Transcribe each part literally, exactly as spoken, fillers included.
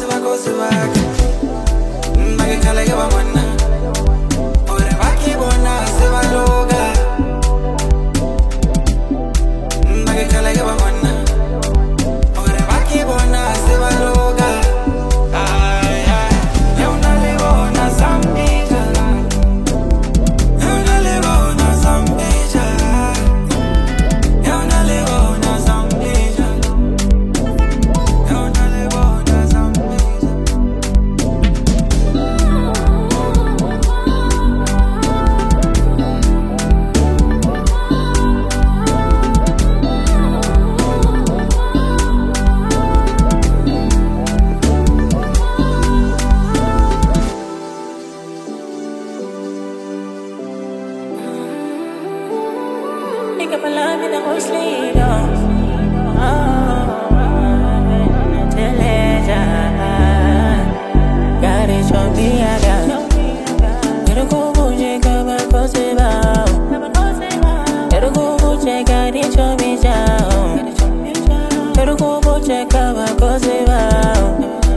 Pick up a line in the horse leader. Got it, show me I got. Gotta go, go, check out my clothes about. Gotta go, go, check out it, show me down. Gotta go, go, check out my clothes about.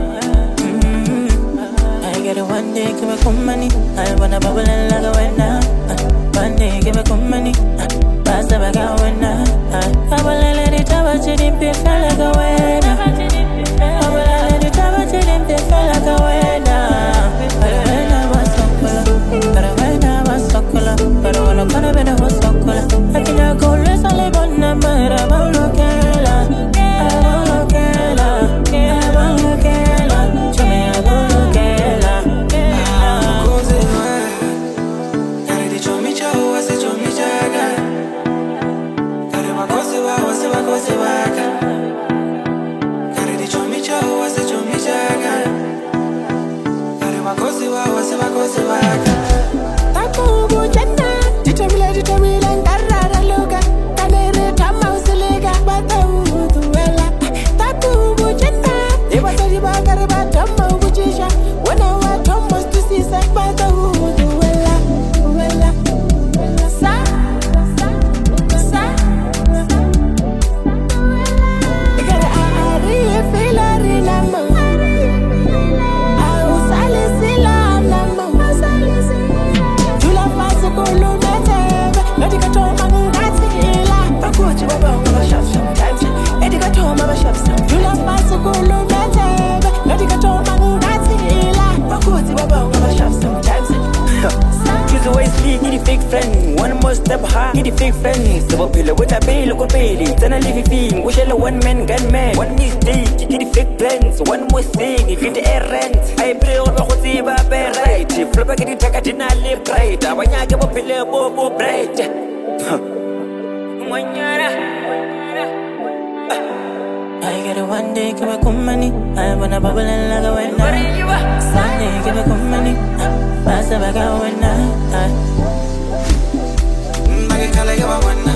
I get it one day, give me some money. I wanna bubble and like a winner. One day, give me some money. Pass the back out when I I will let it have a chilling pit like a winner. I will let it have a chilling pit like a winner. But when I was so cool, but when I was so cool, but when I'm gonna be the most so cool, I can't go less on the one number. I won't look at her. I won't look at her. I won't look at her. Show me I won't look at her. One more step high, get the fake friends. So pillow with a bail, look a baby. Then I leave it thing, we shall one man gunman. One mistake, you get the fake plans. One more thing, you get the errand. I pray on the Hosiba bear right. Flip a get the tacket in a lip right. I want to give a pillow, bobo bright. I get it one day, give me some money. I wanna bubble and like a winner. Sunday, give me some money. Pass the back out when I. I